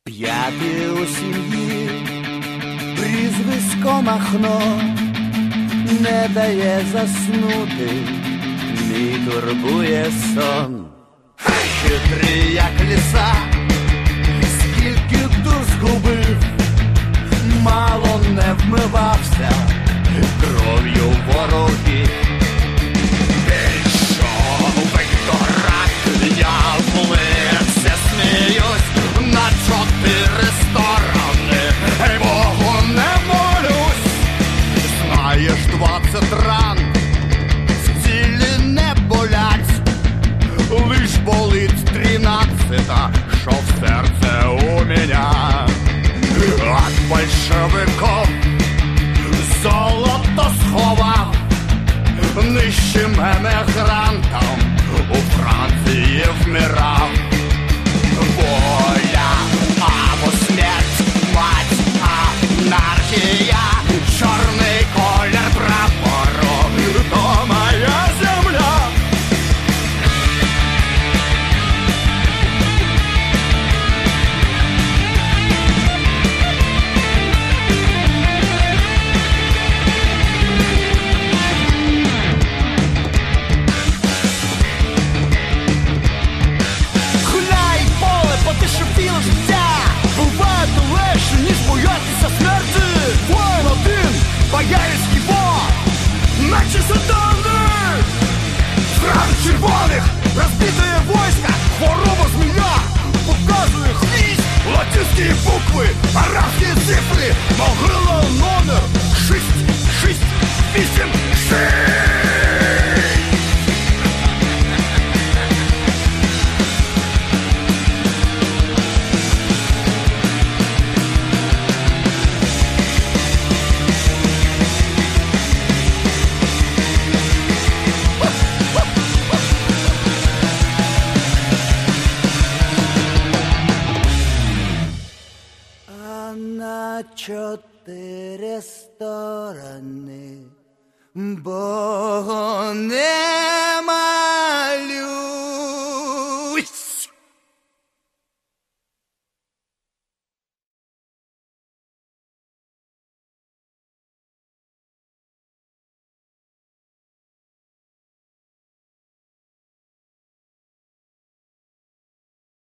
П'ятий у сім'ї, прізвисько Махно, не дає заснути, мій турбує сон. Хитрий, як ліса, скільки дур згубив, мало не вмивався кров'ю ворогів. Більшовик дурак, я в лице сміюсь на 4 сторони, ей, Богу не молюсь. Знаєш, 20 ран з цілі не болять, лиш болить 13-та, що в серце у меня. От большевиков золото сховав нищим емігрантам, у Франції вмирав. Воля або смерть, мать, анархія, чорний колір прапору, то моя земля. Потишепіло життя, буває легше, ніж боятися смерті. Воїн один, боярський бог, наче сатани. Храм червоних розбитає войска, хвороба змія показує хвіст, латинські букви, арабські цифри, могила номер 6686. На 4 сторони Богу не